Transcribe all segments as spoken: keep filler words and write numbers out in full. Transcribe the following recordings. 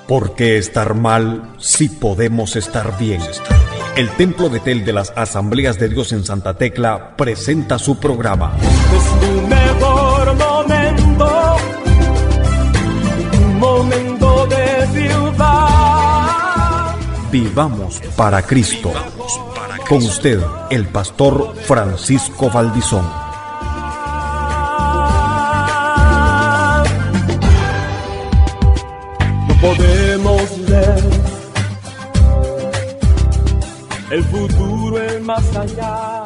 ¿Por qué estar mal si podemos estar bien? El Templo Betel de las Asambleas de Dios en Santa Tecla presenta su programa. Es tu mejor momento, un momento de ciudad. Vivamos para Cristo. Con usted, el pastor Francisco Valdizón. No podemos ver el futuro es más allá.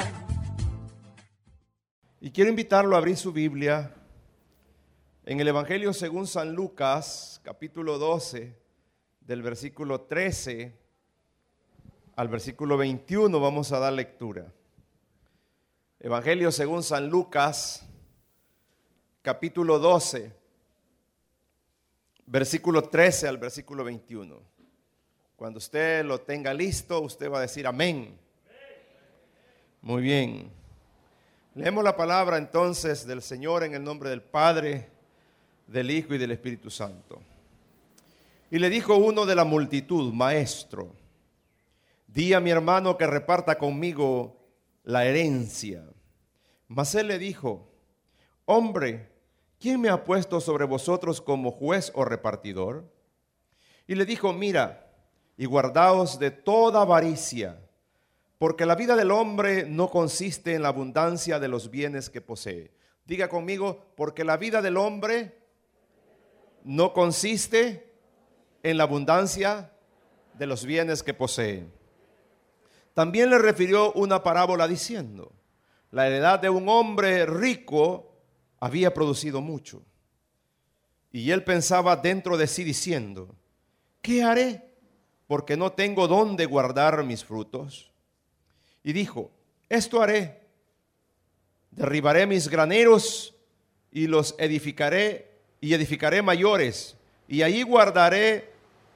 Y quiero invitarlo a abrir su Biblia en el Evangelio según San Lucas, capítulo doce, del versículo trece al versículo veintiuno. Vamos a dar lectura. Evangelio según San Lucas, capítulo doce, versículo trece al versículo veintiuno. Cuando usted lo tenga listo, usted va a decir amén. Muy bien. Leemos la palabra entonces del Señor en el nombre del Padre, del Hijo y del Espíritu Santo. Y le dijo uno de la multitud: Maestro, di a mi hermano que reparta conmigo la herencia. Mas él le dijo: Hombre, ¿quién me ha puesto sobre vosotros como juez o repartidor? Y le dijo: Mira, y guardaos de toda avaricia, porque la vida del hombre no consiste en la abundancia de los bienes que posee. Diga conmigo: porque la vida del hombre no consiste en la abundancia de los bienes que posee. También le refirió una parábola diciendo: la heredad de un hombre rico había producido mucho. Y él pensaba dentro de sí diciendo: ¿qué haré? Porque no tengo dónde guardar mis frutos. Y dijo: esto haré, derribaré mis graneros y los edificaré, y edificaré mayores, y allí guardaré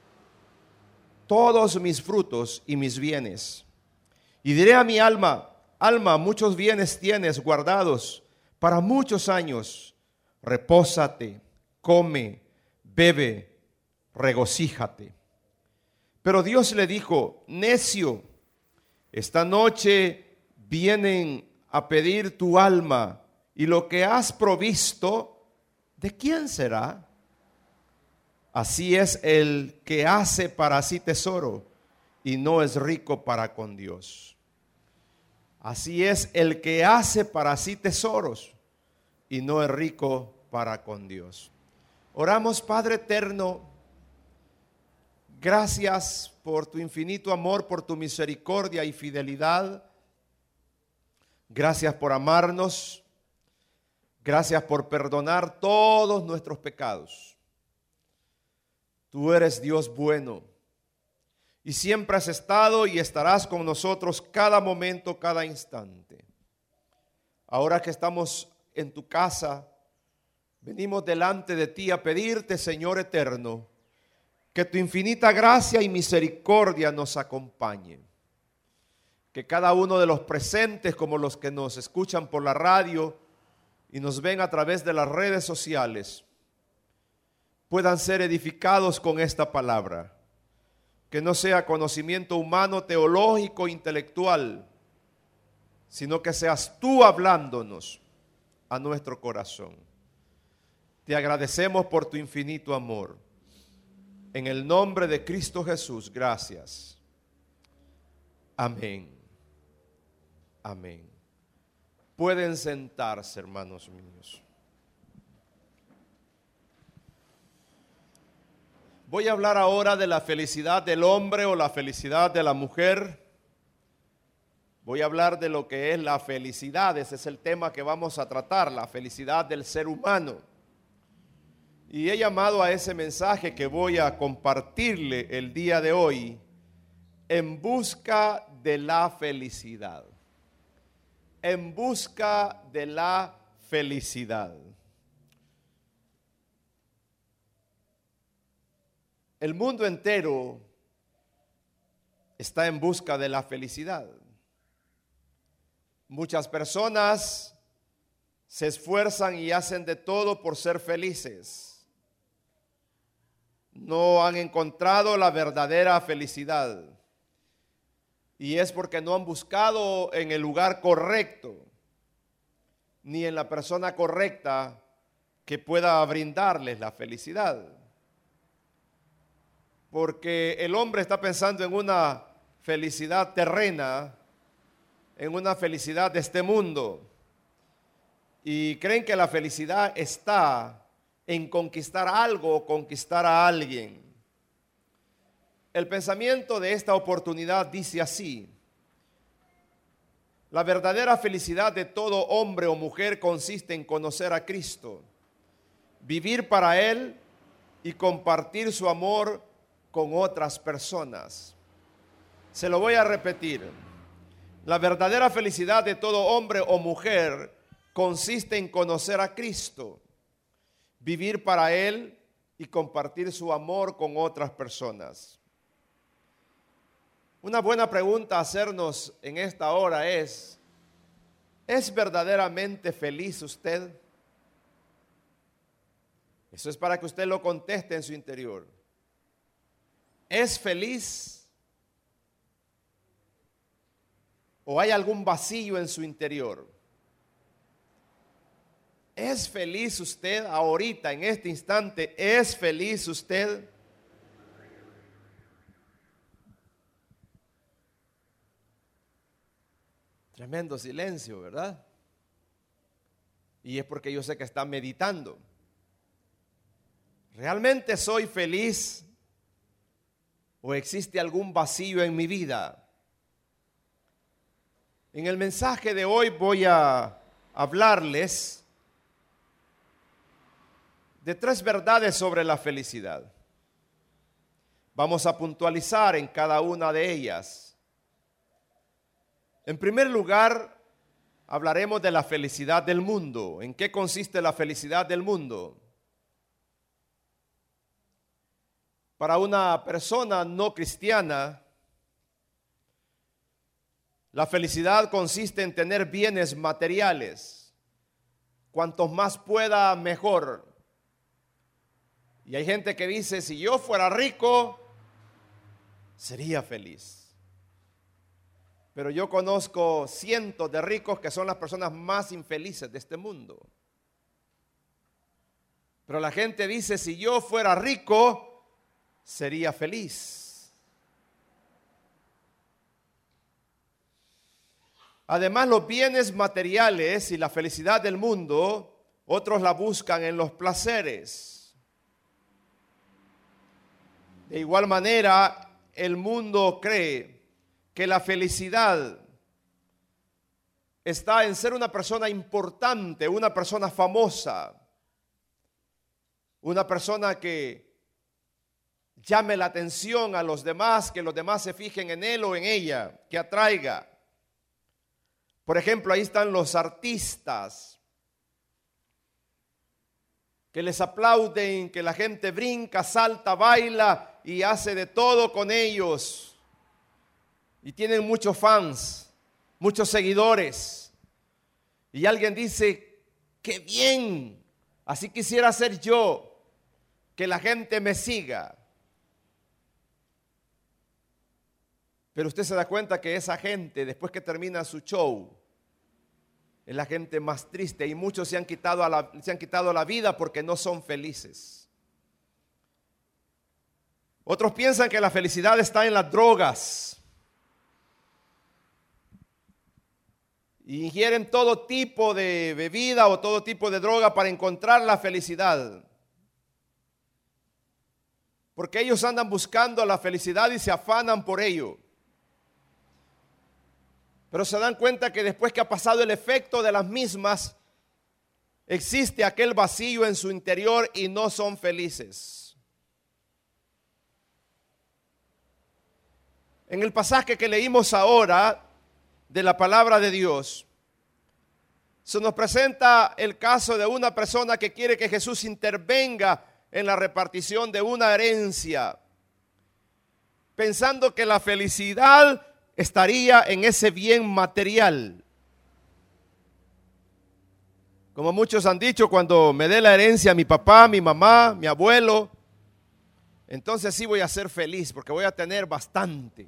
todos mis frutos y mis bienes. Y diré a mi alma: alma, muchos bienes tienes guardados para muchos años. Repósate, come, bebe, regocíjate. Pero Dios le dijo: necio, esta noche vienen a pedir tu alma, y lo que has provisto, ¿de quién será? Así es el que hace para sí tesoro y no es rico para con Dios. Así es el que hace para sí tesoros y no es rico para con Dios. Oramos. Padre eterno, gracias por tu infinito amor, por tu misericordia y fidelidad. Gracias por amarnos. Gracias por perdonar todos nuestros pecados. Tú eres Dios bueno y siempre has estado y estarás con nosotros cada momento, cada instante. Ahora que estamos en tu casa, venimos delante de ti a pedirte, Señor eterno, que tu infinita gracia y misericordia nos acompañe. Que cada uno de los presentes, como los que nos escuchan por la radio y nos ven a través de las redes sociales, puedan ser edificados con esta palabra. Que no sea conocimiento humano, teológico, intelectual, sino que seas tú hablándonos a nuestro corazón. Te agradecemos por tu infinito amor. En el nombre de Cristo Jesús, gracias. Amén. Amén. Pueden sentarse, hermanos míos. Voy a hablar ahora de la felicidad del hombre o la felicidad de la mujer. Voy a hablar de lo que es la felicidad. Ese es el tema que vamos a tratar, la felicidad del ser humano. Y he llamado a ese mensaje que voy a compartirle el día de hoy: en busca de la felicidad. En busca de la felicidad. El mundo entero está en busca de la felicidad. Muchas personas se esfuerzan y hacen de todo por ser felices. no han encontrado la verdadera felicidad. Y es porque no han buscado en el lugar correcto, ni en la persona correcta que pueda brindarles la felicidad. Porque el hombre está pensando en una felicidad terrena, en una felicidad de este mundo. Y creen que la felicidad está en conquistar algo o conquistar a alguien. El pensamiento de esta oportunidad dice así: la verdadera felicidad de todo hombre o mujer consiste en conocer a Cristo, vivir para Él y compartir su amor con otras personas. Se lo voy a repetir. La verdadera felicidad de todo hombre o mujer consiste en conocer a Cristo, vivir para Él y compartir su amor con otras personas. Una buena pregunta a hacernos en esta hora es: ¿es verdaderamente feliz usted? Eso es para que usted lo conteste en su interior. ¿Es feliz? ¿O hay algún vacío en su interior? ¿Es feliz usted ahorita, en este instante? ¿Es feliz usted? Tremendo silencio, ¿verdad? Y es porque yo sé que está meditando. ¿Realmente soy feliz? ¿O existe algún vacío en mi vida? En el mensaje de hoy voy a hablarles de tres verdades sobre la felicidad. Vamos a puntualizar en cada una de ellas. En primer lugar, hablaremos de la felicidad del mundo. ¿En qué consiste la felicidad del mundo? Para una persona no cristiana, la felicidad consiste en tener bienes materiales. Cuantos más pueda, mejor. Y hay gente que dice: si yo fuera rico, sería feliz. Pero yo conozco cientos de ricos que son las personas más infelices de este mundo. Pero la gente dice: si yo fuera rico, sería feliz. Además, los bienes materiales y la felicidad del mundo, otros la buscan en los placeres. De igual manera, el mundo cree que la felicidad está en ser una persona importante, una persona famosa, una persona que llame la atención a los demás, que los demás se fijen en él o en ella, que atraiga. Por ejemplo, ahí están los artistas, que les aplauden, que la gente brinca, salta, baila y hace de todo con ellos. Y tienen muchos fans, muchos seguidores. Y alguien dice: ¡qué bien! Así quisiera ser yo, que la gente me siga. Pero usted se da cuenta que esa gente, después que termina su show, es la gente más triste, y muchos se han quitado, a la, se han quitado la vida porque no son felices. Otros piensan que la felicidad está en las drogas. Y ingieren todo tipo de bebida o todo tipo de droga para encontrar la felicidad. Porque ellos andan buscando la felicidad y se afanan por ello. Pero se dan cuenta que después que ha pasado el efecto de las mismas, existe aquel vacío en su interior y no son felices. En el pasaje que leímos ahora de la palabra de Dios, se nos presenta el caso de una persona que quiere que Jesús intervenga en la repartición de una herencia, pensando que la felicidad estaría en ese bien material. Como muchos han dicho: cuando me dé la herencia mi papá, mi mamá, mi abuelo, entonces sí voy a ser feliz porque voy a tener bastante.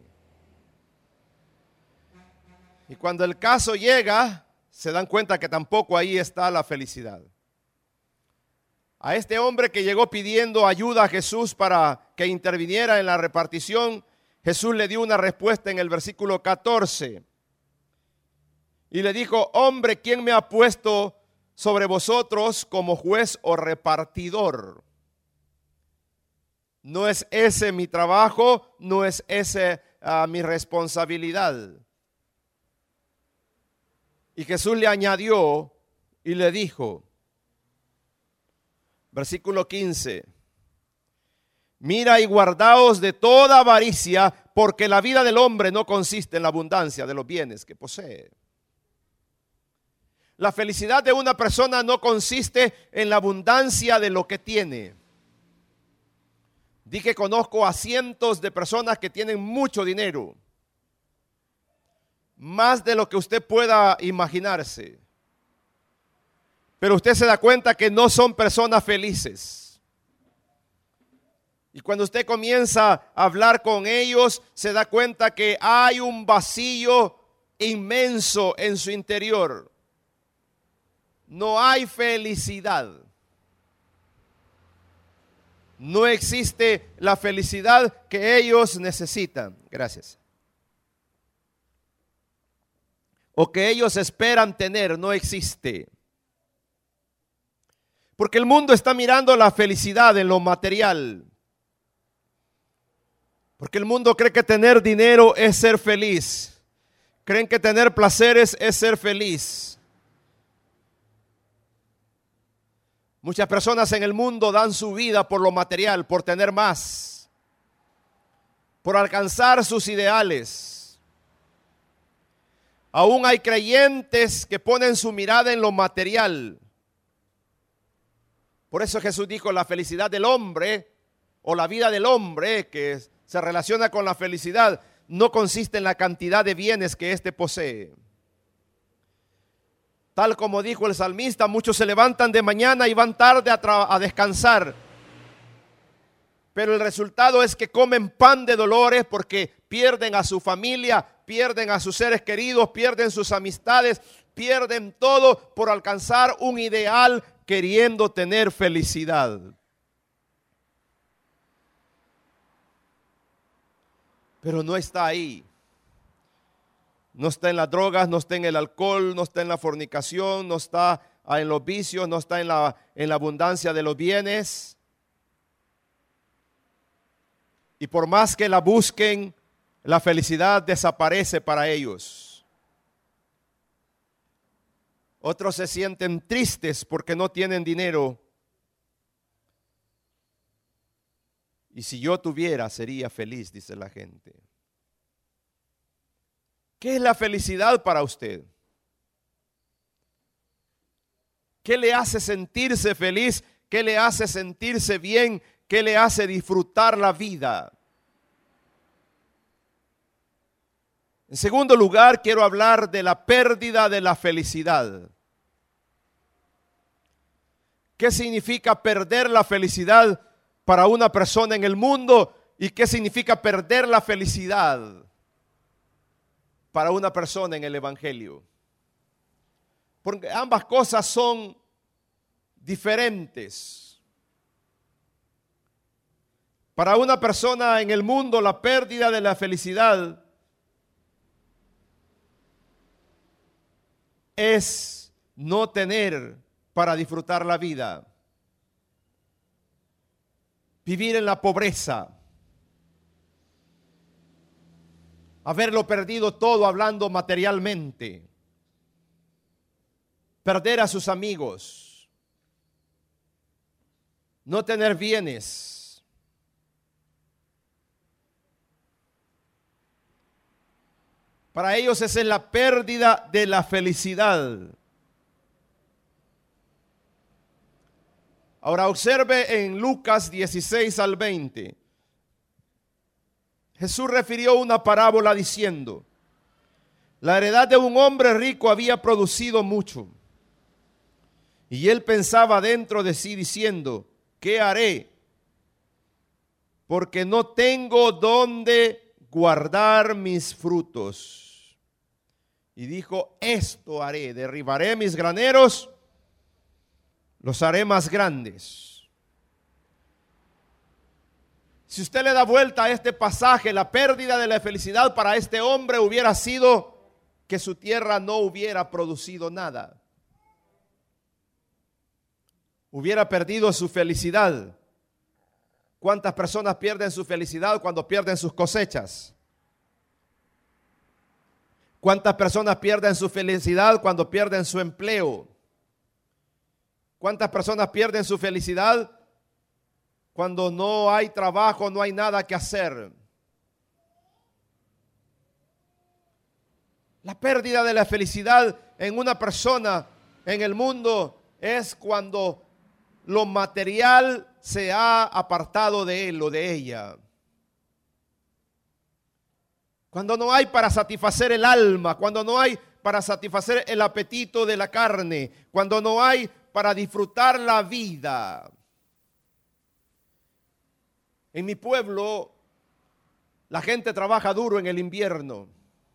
Y cuando el caso llega, se dan cuenta que tampoco ahí está la felicidad. A este hombre que llegó pidiendo ayuda a Jesús para que interviniera en la repartición, Jesús le dio una respuesta en el versículo catorce. Y le dijo: hombre, ¿quién me ha puesto sobre vosotros como juez o repartidor? No es ese mi trabajo, no es ese uh, mi responsabilidad. Y Jesús le añadió y le dijo, versículo quince, mira y guardaos de toda avaricia, porque la vida del hombre no consiste en la abundancia de los bienes que posee. La felicidad de una persona no consiste en la abundancia de lo que tiene. Dije, conozco a cientos de personas que tienen mucho dinero, más de lo que usted pueda imaginarse. Pero usted se da cuenta que no son personas felices. Y cuando usted comienza a hablar con ellos, se da cuenta que hay un vacío inmenso en su interior. No hay felicidad. No existe la felicidad que ellos necesitan. Gracias. O que ellos esperan tener, no existe. Porque el mundo está mirando la felicidad en lo material. Porque el mundo cree que tener dinero es ser feliz. Creen que tener placeres es ser feliz. Muchas personas en el mundo dan su vida por lo material, por tener más, por alcanzar sus ideales. Aún hay creyentes que ponen su mirada en lo material. Por eso Jesús dijo, la felicidad del hombre o la vida del hombre que se relaciona con la felicidad no consiste en la cantidad de bienes que éste posee. Tal como dijo el salmista, muchos se levantan de mañana y van tarde a, tra- a descansar. Pero el resultado es que comen pan de dolores porque pierden a su familia, pierden a sus seres queridos, pierden sus amistades, pierden todo por alcanzar un ideal queriendo tener felicidad. Pero no está ahí. No está en las drogas, no está en el alcohol, no está en la fornicación, no está en los vicios, no está en la, en la abundancia de los bienes. Y por más que la busquen, la felicidad desaparece para ellos. Otros se sienten tristes porque no tienen dinero. Y si yo tuviera, sería feliz, dice la gente. ¿Qué es la felicidad para usted? ¿Qué le hace sentirse feliz? ¿Qué le hace sentirse bien? ¿Qué le hace disfrutar la vida? En segundo lugar, quiero hablar de la pérdida de la felicidad. ¿Qué significa perder la felicidad para una persona en el mundo? ¿Y qué significa perder la felicidad para una persona en el evangelio? Porque ambas cosas son diferentes. Para una persona en el mundo, la pérdida de la felicidad es no tener para disfrutar la vida. Vivir en la pobreza. Haberlo perdido todo hablando materialmente. Perder a sus amigos. No tener bienes. Para ellos esa es la pérdida de la felicidad. Ahora observe en Lucas dieciséis al veinte. Jesús refirió una parábola diciendo: la heredad de un hombre rico había producido mucho. Y él pensaba dentro de sí diciendo: ¿qué haré? porque no tengo dónde guardar mis frutos. Y dijo, esto haré, derribaré mis graneros, los haré más grandes. Si usted le da vuelta a este pasaje, la pérdida de la felicidad para este hombre hubiera sido que su tierra no hubiera producido nada. Hubiera perdido su felicidad. ¿Cuántas personas pierden su felicidad cuando pierden sus cosechas? ¿Cuántas personas pierden su felicidad cuando pierden su empleo? ¿Cuántas personas pierden su felicidad cuando no hay trabajo, no hay nada que hacer? La pérdida de la felicidad en una persona en el mundo es cuando lo material se ha apartado de él o de ella. Cuando no hay para satisfacer el alma, cuando no hay para satisfacer el apetito de la carne, cuando no hay para disfrutar la vida. En mi pueblo, la gente trabaja duro en el invierno.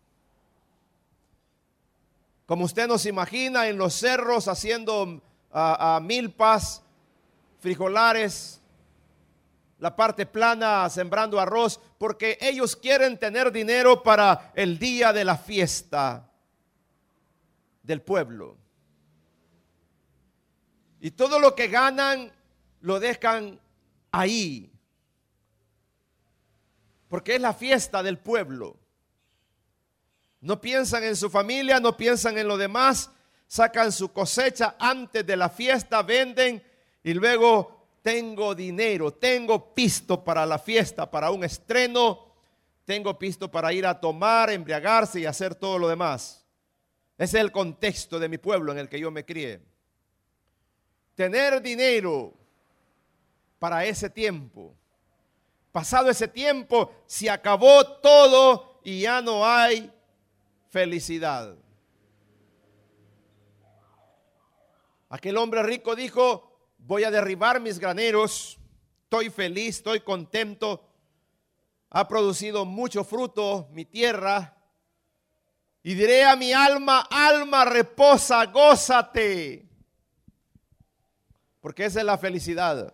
Como usted nos imagina, en los cerros haciendo uh, uh, milpas, frijolares, la parte plana sembrando arroz, porque ellos quieren tener dinero para el día de la fiesta del pueblo. Y todo lo que ganan lo dejan ahí, porque es la fiesta del pueblo. No piensan en su familia, no piensan en lo demás, sacan su cosecha antes de la fiesta, venden y luego tengo dinero, tengo pisto para la fiesta, para un estreno, tengo pisto para ir a tomar, embriagarse y hacer todo lo demás. Ese es el contexto de mi pueblo en el que yo me crié. Tener dinero para ese tiempo. Pasado ese tiempo, se acabó todo y ya no hay felicidad. Aquel hombre rico dijo, voy a derribar mis graneros, estoy feliz, estoy contento, ha producido mucho fruto mi tierra, y diré a mi alma, alma reposa, gózate, porque esa es la felicidad.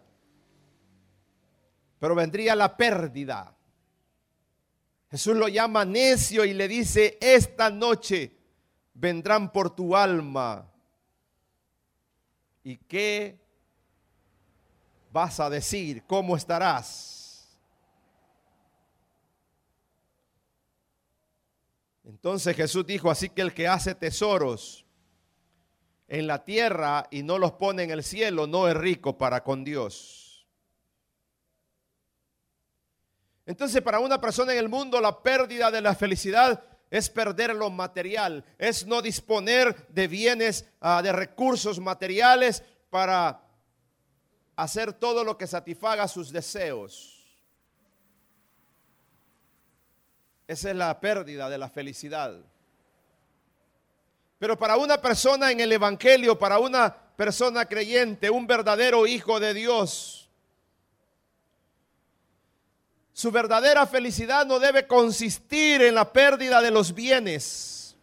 Pero vendría la pérdida. Jesús lo llama necio y le dice, esta noche vendrán por tu alma. ¿Y qué vas a decir? ¿Cómo estarás? Entonces Jesús dijo, así que el que hace tesoros en la tierra y no los pone en el cielo, no es rico para con Dios. Entonces, para una persona en el mundo, la pérdida de la felicidad es perder lo material, es no disponer de bienes, uh, de recursos materiales para hacer todo lo que satisfaga sus deseos. Esa es la pérdida de la felicidad. Pero para una persona en el evangelio, para una persona creyente, un verdadero hijo de Dios, su verdadera felicidad no debe consistir en la pérdida de los bienes.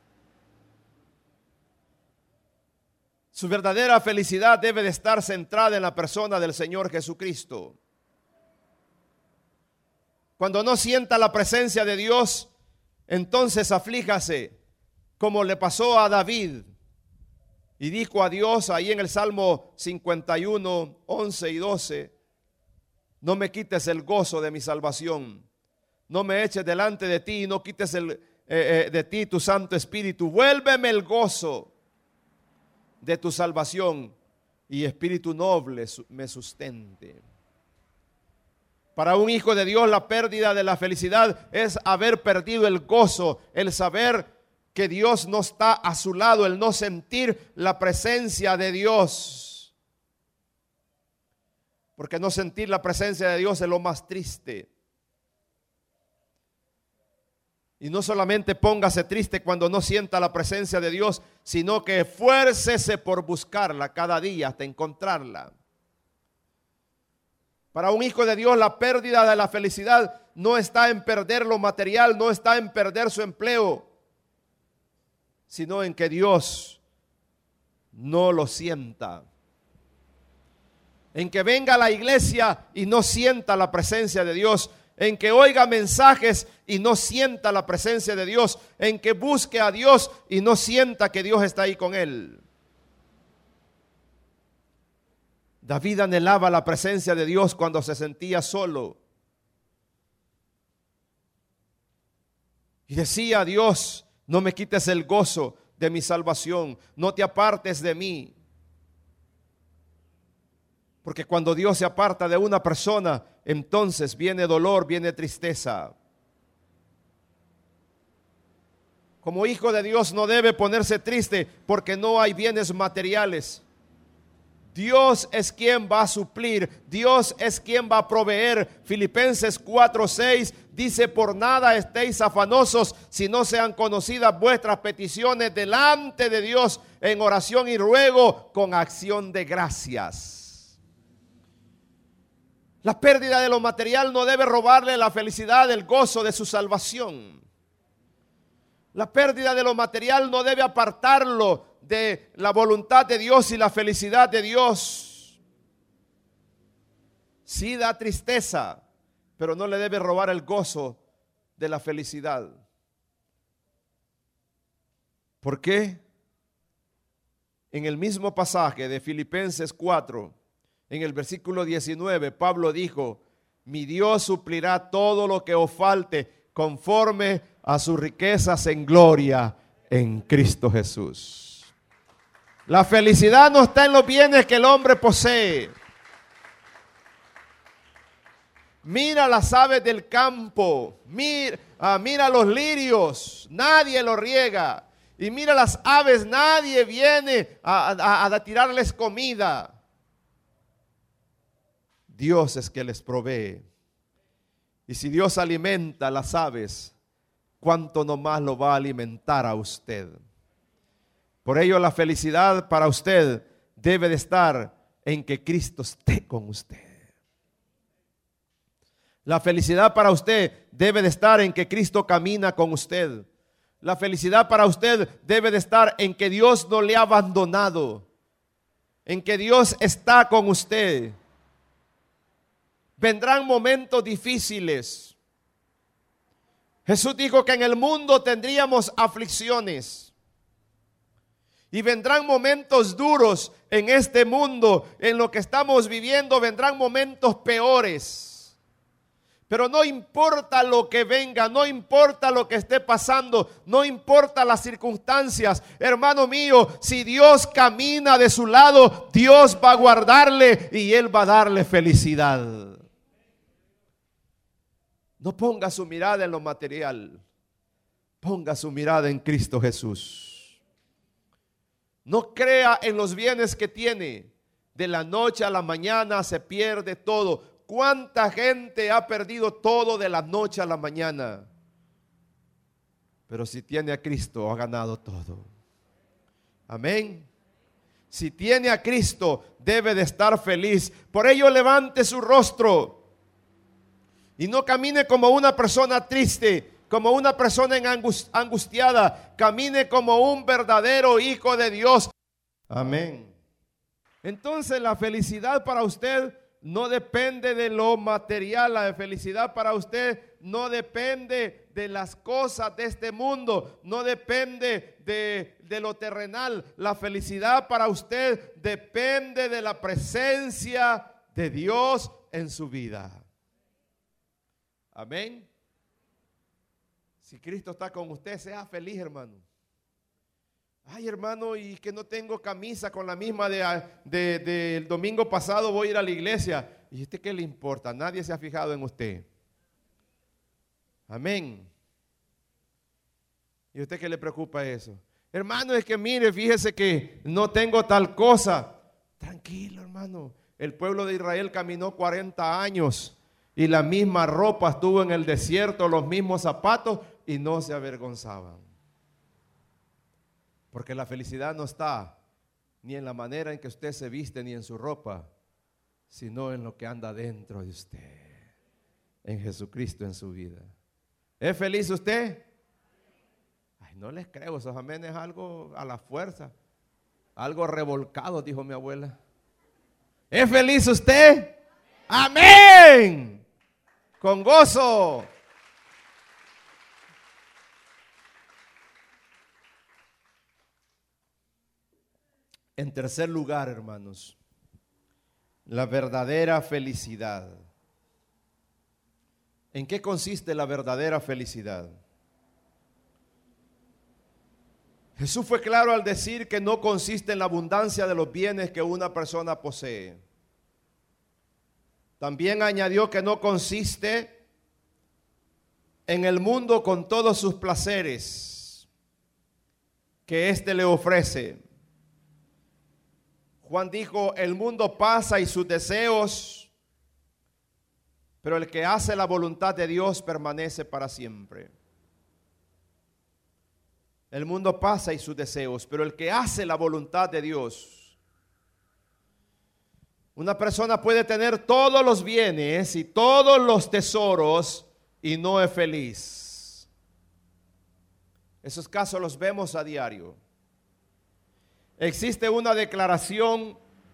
Su verdadera felicidad debe de estar centrada en la persona del Señor Jesucristo. Cuando no sienta la presencia de Dios, entonces aflíjase, como le pasó a David. Y dijo a Dios ahí en el Salmo cincuenta y uno, once y doce, no me quites el gozo de mi salvación, no me eches delante de ti y no quites el, eh, eh, de ti tu Santo Espíritu. Vuélveme el gozo de tu salvación y espíritu noble me sustente. Para un hijo de Dios, la pérdida de la felicidad es haber perdido el gozo, el saber que Dios no está a su lado, el no sentir la presencia de Dios. Porque no sentir la presencia de Dios es lo más triste. Y no solamente póngase triste cuando no sienta la presencia de Dios, sino que esfuércese por buscarla cada día hasta encontrarla. Para un hijo de Dios, la pérdida de la felicidad no está en perder lo material, no está en perder su empleo, sino en que Dios no lo sienta. En que venga a la iglesia y no sienta la presencia de Dios. En que oiga mensajes y no sienta la presencia de Dios. En que busque a Dios y no sienta que Dios está ahí con él. David anhelaba la presencia de Dios cuando se sentía solo. Y decía a Dios, no me quites el gozo de mi salvación, no te apartes de mí. Porque cuando Dios se aparta de una persona, entonces viene dolor, viene tristeza. Como hijo de Dios no debe ponerse triste porque no hay bienes materiales. Dios es quien va a suplir, Dios es quien va a proveer. Filipenses cuatro seis dice, por nada estéis afanosos, si no sean conocidas vuestras peticiones delante de Dios en oración y ruego con acción de gracias. La pérdida de lo material no debe robarle la felicidad, el gozo de su salvación. La pérdida de lo material no debe apartarlo de la voluntad de Dios y la felicidad de Dios. Sí da tristeza, pero no le debe robar el gozo de la felicidad. ¿Por qué? En el mismo pasaje de Filipenses cuatro, en el versículo diecinueve, Pablo dijo, mi Dios suplirá todo lo que os falte conforme a sus riquezas en gloria en Cristo Jesús. La felicidad no está en los bienes que el hombre posee. Mira las aves del campo, mira, ah, mira los lirios, nadie los riega. Y mira las aves, nadie viene a, a, a tirarles comida. Dios es que les provee. Y si Dios alimenta a las aves, ¿cuánto nomás lo va a alimentar a usted? Por ello la felicidad para usted debe de estar en que Cristo esté con usted. La felicidad para usted debe de estar en que Cristo camina con usted. La felicidad para usted debe de estar en que Dios no le ha abandonado, en que Dios está con usted. Vendrán momentos difíciles. Jesús dijo que en el mundo tendríamos aflicciones. Y vendrán momentos duros en este mundo, en lo que estamos viviendo, vendrán momentos peores. Pero no importa lo que venga, no importa lo que esté pasando, no importa las circunstancias, hermano mío, si Dios camina de su lado, Dios va a guardarle y Él va a darle felicidad. No ponga su mirada en lo material, ponga su mirada en Cristo Jesús. No crea en los bienes que tiene. De la noche a la mañana se pierde todo. ¿Cuánta gente ha perdido todo de la noche a la mañana? Pero si tiene a Cristo, ha ganado todo. Amén. Si tiene a Cristo, debe de estar feliz. Por ello levante su rostro y no camine como una persona triste, como una persona angustiada. Camine como un verdadero hijo de Dios. Amén. Entonces la felicidad para usted no depende de lo material. La felicidad para usted no depende de las cosas de este mundo. No depende de, de lo terrenal. La felicidad para usted depende de la presencia de Dios en su vida. Amén. Si Cristo está con usted, sea feliz, hermano. Ay, hermano, y que no tengo camisa con la misma de, de, de el domingo pasado, voy a ir a la iglesia. ¿Y usted qué le importa? Nadie se ha fijado en usted. Amén. ¿Y a usted qué le preocupa eso? Hermano, es que mire, fíjese que no tengo tal cosa. Tranquilo, hermano. El pueblo de Israel caminó cuarenta años y la misma ropa estuvo en el desierto, los mismos zapatos, y no se avergonzaban. Porque la felicidad no está ni en la manera en que usted se viste ni en su ropa, sino en lo que anda dentro de usted, en Jesucristo en su vida. ¿Es feliz usted? Ay, no les creo, esos amén es algo a la fuerza, algo revolcado, dijo mi abuela. ¿Es feliz usted? Amén. Con gozo. En tercer lugar, hermanos, la verdadera felicidad. ¿En qué consiste la verdadera felicidad? Jesús fue claro al decir que no consiste en la abundancia de los bienes que una persona posee. También añadió que no consiste en el mundo con todos sus placeres que éste le ofrece. Juan dijo, el mundo pasa y sus deseos, pero el que hace la voluntad de Dios permanece para siempre. El mundo pasa y sus deseos, pero el que hace la voluntad de Dios. Una persona puede tener todos los bienes y todos los tesoros y no es feliz. Esos casos los vemos a diario. Existe una declaración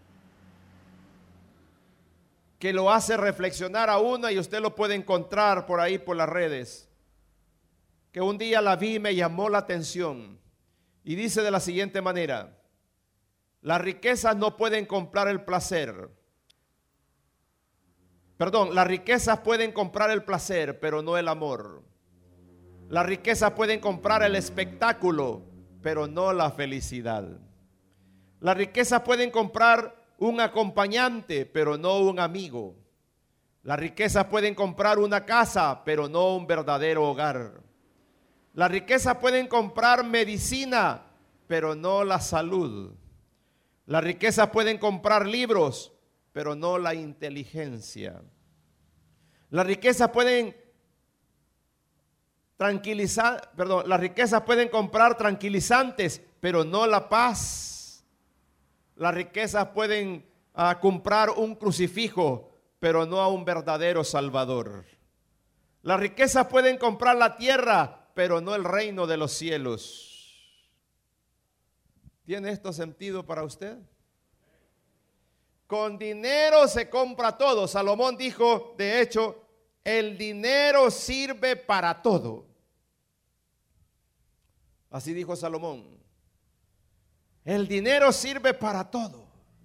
que lo hace reflexionar a uno y usted lo puede encontrar por ahí por las redes. Que un día la vi y me llamó la atención. Y dice de la siguiente manera: las riquezas no pueden comprar el placer. Perdón, las riquezas pueden comprar el placer, pero no el amor. Las riquezas pueden comprar el espectáculo, pero no la felicidad. Las riquezas pueden comprar un acompañante, pero no un amigo. Las riquezas pueden comprar una casa, pero no un verdadero hogar. Las riquezas pueden comprar medicina, pero no la salud. Las riquezas pueden comprar libros, pero no la inteligencia. Las riquezas pueden tranquilizar, perdón, las riquezas pueden comprar tranquilizantes, pero no la paz. Las riquezas pueden uh, comprar un crucifijo, pero no a un verdadero Salvador. Las riquezas pueden comprar la tierra, pero no el reino de los cielos. ¿Tiene esto sentido para usted? Con dinero se compra todo. Salomón dijo, de hecho, el dinero sirve para todo. Así dijo Salomón. El dinero sirve para todo.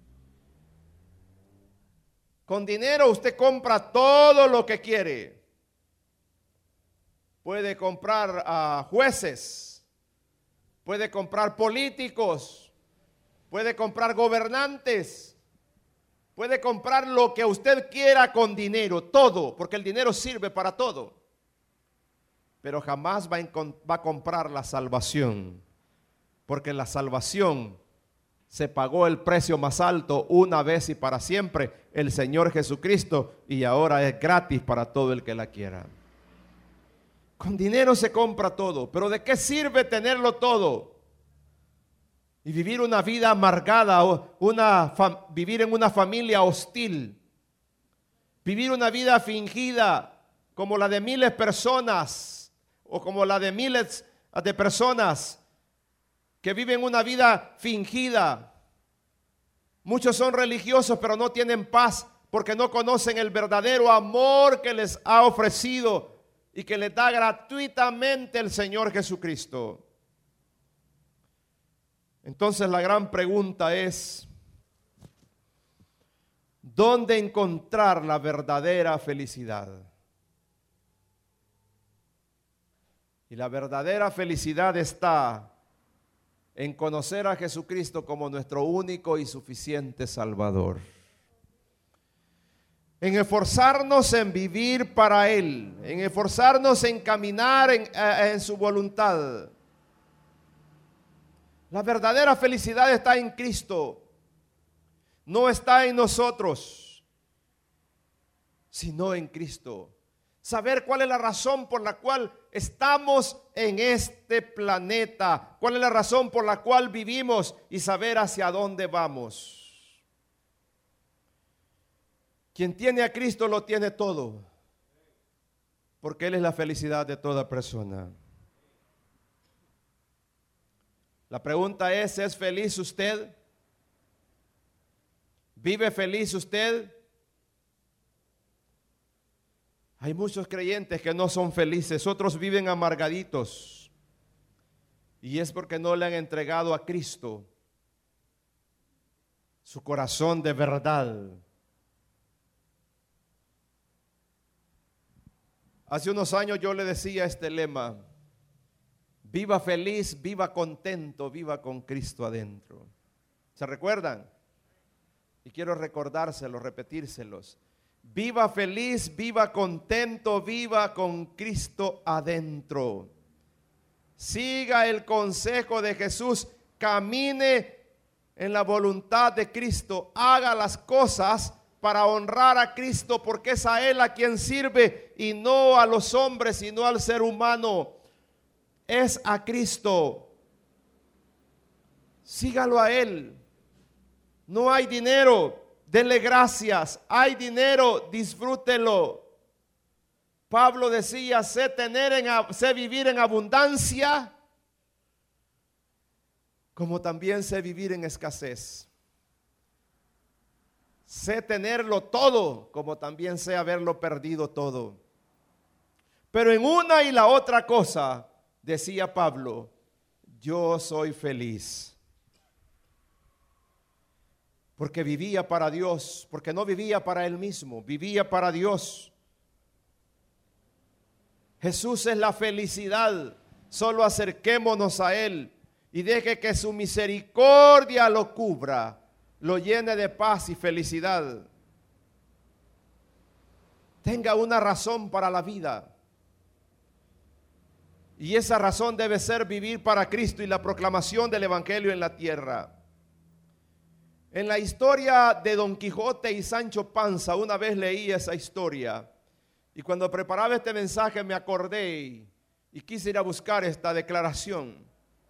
Con dinero usted compra todo lo que quiere. Puede comprar a jueces, puede comprar políticos, puede comprar gobernantes, puede comprar lo que usted quiera con dinero, todo, porque el dinero sirve para todo. Pero jamás va a, va a comprar la salvación. Porque la salvación se pagó el precio más alto una vez y para siempre, el Señor Jesucristo, y ahora es gratis para todo el que la quiera. Con dinero se compra todo, pero ¿de qué sirve tenerlo todo? Y vivir una vida amargada, una, vivir en una familia hostil, vivir una vida fingida como la de miles de personas o como la de miles de personas que viven una vida fingida. Muchos son religiosos, pero no tienen paz porque no conocen el verdadero amor que les ha ofrecido y que les da gratuitamente el Señor Jesucristo. Entonces la gran pregunta es, ¿dónde encontrar la verdadera felicidad? Y la verdadera felicidad está en conocer a Jesucristo como nuestro único y suficiente Salvador. En esforzarnos en vivir para Él, en esforzarnos en caminar en, en su voluntad. La verdadera felicidad está en Cristo, no está en nosotros, sino en Cristo. Saber cuál es la razón por la cual estamos en este planeta, cuál es la razón por la cual vivimos y saber hacia dónde vamos. Quien tiene a Cristo lo tiene todo, porque Él es la felicidad de toda persona. La pregunta es, ¿es feliz usted? ¿Vive feliz usted? Hay muchos creyentes que no son felices, otros viven amargaditos. Y es porque no le han entregado a Cristo su corazón de verdad. Hace unos años yo le decía este lema: viva feliz, viva contento, viva con Cristo adentro. ¿Se recuerdan? Y quiero recordárselos, repetírselos. Viva feliz, viva contento, viva con Cristo adentro. Siga el consejo de Jesús, camine en la voluntad de Cristo, haga las cosas para honrar a Cristo, porque es a Él a quien sirve y no a los hombres, sino al ser humano. Es a Cristo. Sígalo a Él. No hay dinero, denle gracias. Hay dinero, disfrútelo. Pablo decía, sé tener en, sé vivir en abundancia, como también sé vivir en escasez. Sé tenerlo todo, como también sé haberlo perdido todo. Pero en una y la otra cosa, decía Pablo, yo soy feliz. Porque vivía para Dios, porque no vivía para él mismo, vivía para Dios. Jesús es la felicidad, solo acerquémonos a Él y deje que su misericordia lo cubra, lo llene de paz y felicidad. Tenga una razón para la vida. Y esa razón debe ser vivir para Cristo y la proclamación del Evangelio en la tierra. En la historia de Don Quijote y Sancho Panza, una vez leí esa historia. Y cuando preparaba este mensaje me acordé y, y quise ir a buscar esta declaración.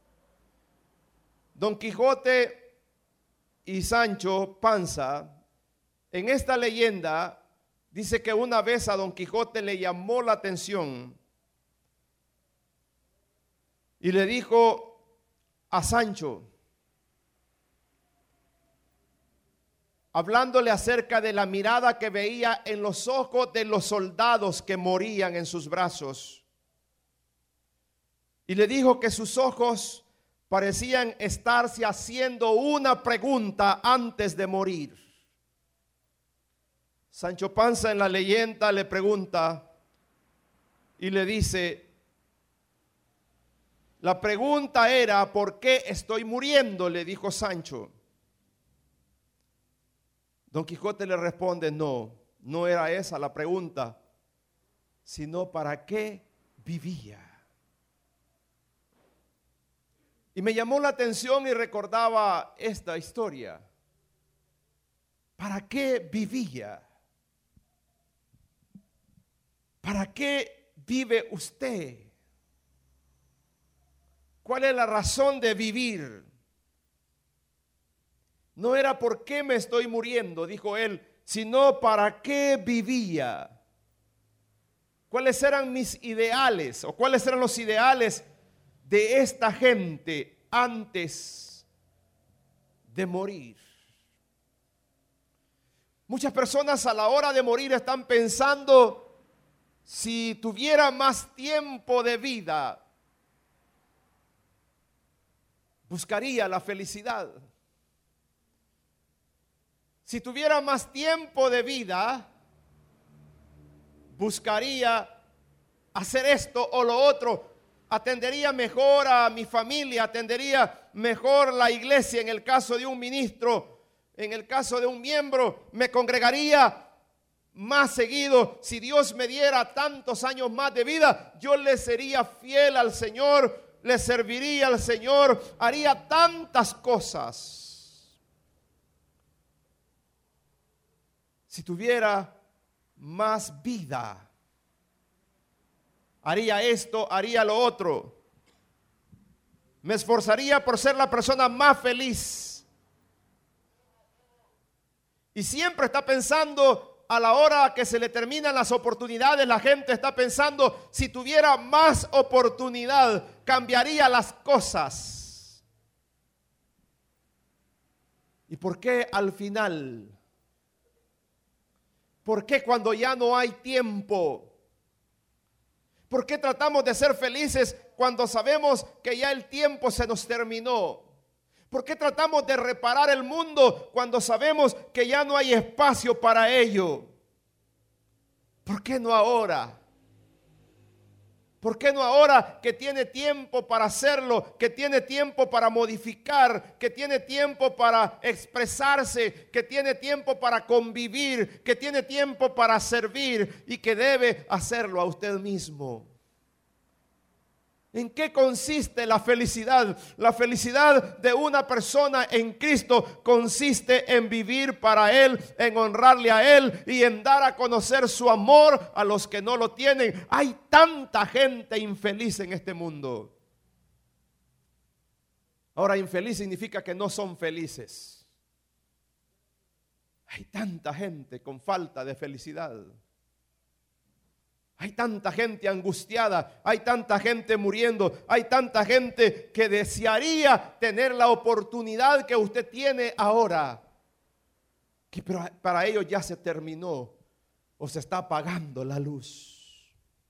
Don Quijote y Sancho Panza, en esta leyenda, dice que una vez a Don Quijote le llamó la atención y le dijo a Sancho, hablándole acerca de la mirada que veía en los ojos de los soldados que morían en sus brazos. Y le dijo que sus ojos parecían estarse haciendo una pregunta antes de morir. Sancho Panza en la leyenda le pregunta y le dice, la pregunta era, ¿por qué estoy muriendo?, le dijo Sancho. Don Quijote le responde, no, no era esa la pregunta, sino para qué vivía. Y me llamó la atención y recordaba esta historia. ¿Para qué vivía? ¿Para qué vive usted? ¿Cuál es la razón de vivir? No era por qué me estoy muriendo, dijo él, sino para qué vivía. ¿Cuáles eran mis ideales o cuáles eran los ideales de esta gente antes de morir? Muchas personas a la hora de morir están pensando, si tuviera más tiempo de vida, buscaría la felicidad. Si tuviera más tiempo de vida, buscaría hacer esto o lo otro. Atendería mejor a mi familia, atendería mejor la iglesia en el caso de un ministro, en el caso de un miembro, me congregaría más seguido. Si Dios me diera tantos años más de vida, yo le sería fiel al Señor, le serviría al Señor, haría tantas cosas. Si tuviera más vida, haría esto, haría lo otro. Me esforzaría por ser la persona más feliz. Y siempre está pensando a la hora que se le terminan las oportunidades, la gente está pensando, si tuviera más oportunidad, cambiaría las cosas. ¿Y por qué al final? ¿Por qué cuando ya no hay tiempo? ¿Por qué tratamos de ser felices cuando sabemos que ya el tiempo se nos terminó? ¿Por qué tratamos de reparar el mundo cuando sabemos que ya no hay espacio para ello? ¿Por qué no ahora? ¿Por qué no ahora que tiene tiempo para hacerlo, que tiene tiempo para modificar, que tiene tiempo para expresarse, que tiene tiempo para convivir, que tiene tiempo para servir y que debe hacerlo a usted mismo? ¿En qué consiste la felicidad? La felicidad de una persona en Cristo consiste en vivir para Él, en honrarle a Él y en dar a conocer su amor a los que no lo tienen. Hay tanta gente infeliz en este mundo. Ahora, infeliz significa que no son felices. Hay tanta gente con falta de felicidad. Hay tanta gente angustiada, hay tanta gente muriendo, hay tanta gente que desearía tener la oportunidad que usted tiene ahora, que para ellos ya se terminó o se está apagando la luz.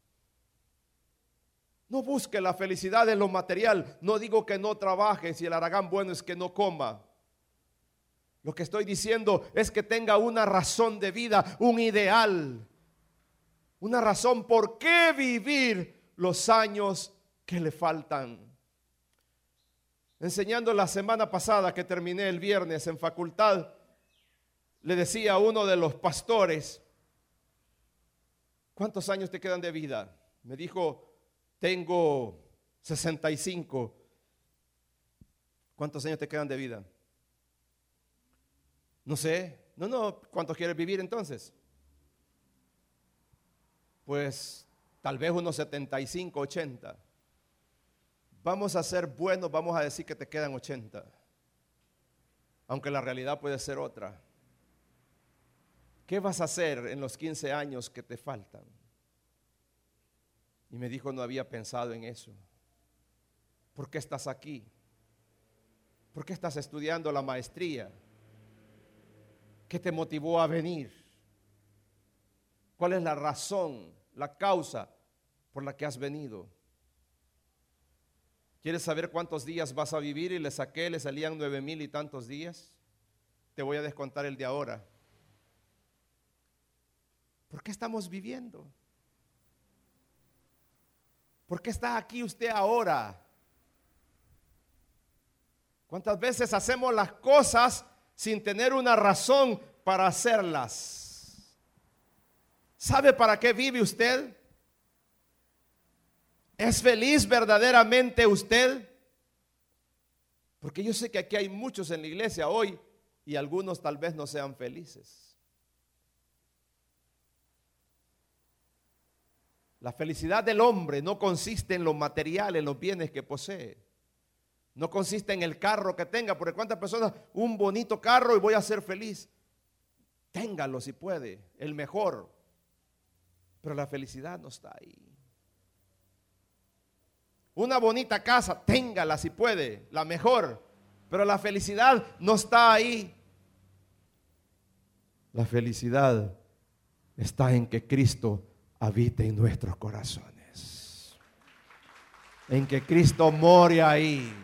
No busque la felicidad en lo material. No digo que no trabaje, si el haragán bueno es que no coma. Lo que estoy diciendo es que tenga una razón de vida, un ideal. Una razón por qué vivir los años que le faltan. Enseñando la semana pasada que terminé el viernes en facultad, le decía a uno de los pastores, ¿cuántos años te quedan de vida? Me dijo, tengo sesenta y cinco. ¿Cuántos años te quedan de vida? No sé. No, no, ¿cuántos quieres vivir entonces? Pues tal vez unos setenta y cinco, ochenta. Vamos a ser buenos, vamos a decir que te quedan ochenta. Aunque la realidad puede ser otra. ¿Qué vas a hacer en los quince años que te faltan? Y me dijo, no había pensado en eso. ¿Por qué estás aquí? ¿Por qué estás estudiando la maestría? ¿Qué te motivó a venir? ¿Cuál es la razón, la causa por la que has venido? ¿Quieres saber cuántos días vas a vivir? Y le saqué, le salían nueve mil y tantos días. Te voy a descontar el de ahora. ¿Por qué estamos viviendo? ¿Por qué está aquí usted ahora? ¿Cuántas veces hacemos las cosas sin tener una razón para hacerlas? ¿Sabe para qué vive usted? ¿Es feliz verdaderamente usted? Porque yo sé que aquí hay muchos en la iglesia hoy y algunos tal vez no sean felices. La felicidad del hombre no consiste en lo material, en los bienes que posee. No consiste en el carro que tenga, porque cuántas personas, un bonito carro y voy a ser feliz. Téngalo si puede, el mejor. Pero la felicidad no está ahí. Una bonita casa, téngala si puede, la mejor. Pero la felicidad no está ahí. La felicidad está en que Cristo habite en nuestros corazones. En que Cristo more ahí.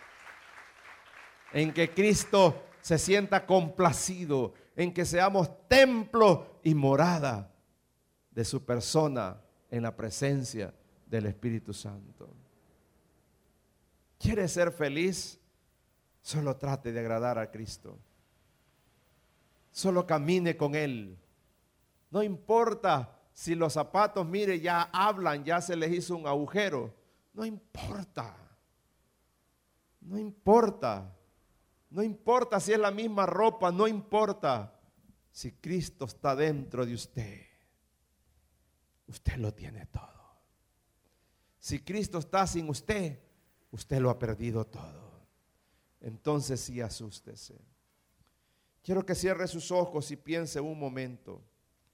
En que Cristo se sienta complacido. En que seamos templo y morada de su persona en la presencia del Espíritu Santo. ¿Quiere ser feliz? Solo trate de agradar a Cristo. Solo camine con Él. No importa si los zapatos, mire, ya hablan, ya se les hizo un agujero. No importa. No importa. No importa si es la misma ropa, no importa. Si Cristo está dentro de usted, usted lo tiene todo. Si Cristo está sin usted, usted lo ha perdido todo. Entonces sí, asústese. Quiero que cierre sus ojos y piense un momento.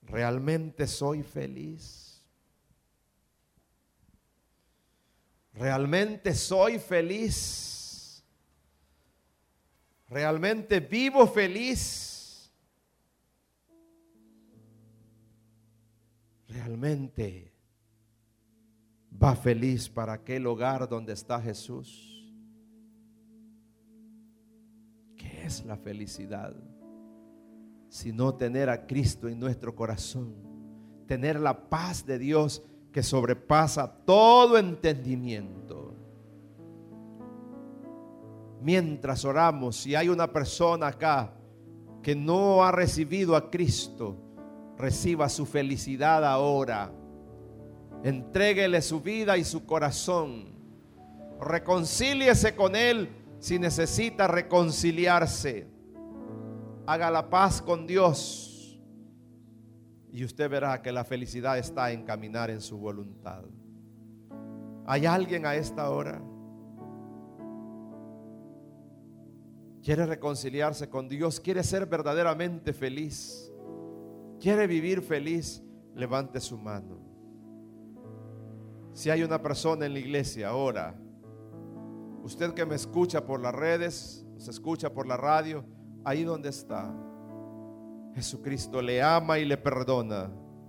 ¿realmente soy feliz? ¿Realmente soy feliz? ¿Realmente vivo feliz? ¿Realmente va feliz para aquel hogar donde está Jesús? ¿Qué es la felicidad? Sino tener a Cristo en nuestro corazón, tener la paz de Dios que sobrepasa todo entendimiento. Mientras oramos, si hay una persona acá que no ha recibido a Cristo, reciba su felicidad ahora. Entréguele su vida y su corazón. Reconcíliese con Él si necesita reconciliarse. Haga la paz con Dios y usted verá que la felicidad está en caminar en su voluntad. ¿Hay alguien a esta hora? ¿Quiere reconciliarse con Dios? ¿Quiere ser verdaderamente feliz? ¿Quiere vivir feliz? Levante su mano. Si hay una persona en la iglesia ahora, usted que me escucha por las redes, se escucha por la radio, ahí donde está, Jesucristo le ama y le perdona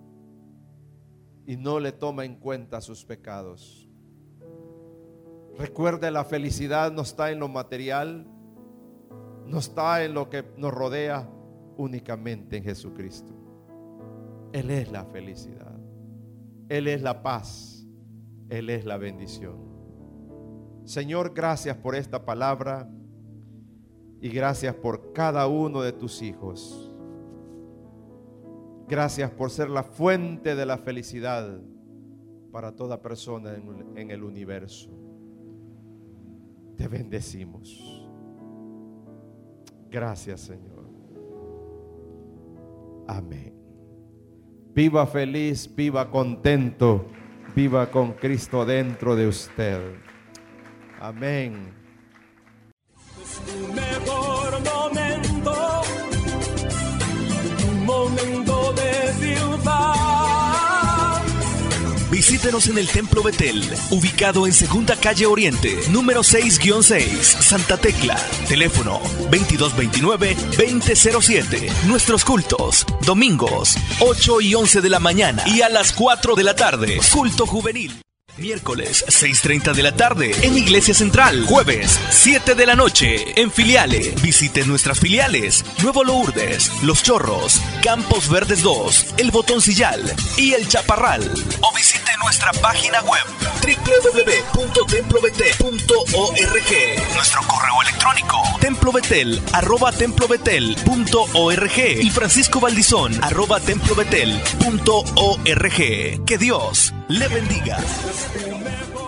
y no le toma en cuenta sus pecados. Recuerde, la felicidad no está en lo material, no está en lo que nos rodea, únicamente en Jesucristo. Él es la felicidad, Él es la paz, Él es la bendición. Señor, gracias por esta palabra. Y gracias por cada uno de tus hijos. Gracias por ser la fuente de la felicidad para toda persona en, en el universo. Te bendecimos. Gracias, Señor. Amén. Viva feliz, viva contento, viva con Cristo dentro de usted. Amén. Tu mejor momento, tu momento de triunfar. Visítenos en el Templo Betel, ubicado en Segunda Calle Oriente, número seis guión seis, Santa Tecla. Teléfono veintidós veintinueve veinte cero siete. Nuestros cultos, domingos, ocho y once de la mañana y a las cuatro de la tarde. Culto juvenil. Miércoles, seis treinta de la tarde, en Iglesia Central. Jueves, siete de la noche, en Filiales. Visite nuestras filiales: Nuevo Lourdes, Los Chorros, Campos Verdes dos, El Botoncillal y El Chaparral. O visite nuestra página web doble u doble u doble u punto templo betel punto org. Nuestro correo electrónico templobetel arroba templobetel punto org y Francisco Valdizón arroba templobetel punto org. Que Dios le bendiga. Tu mejor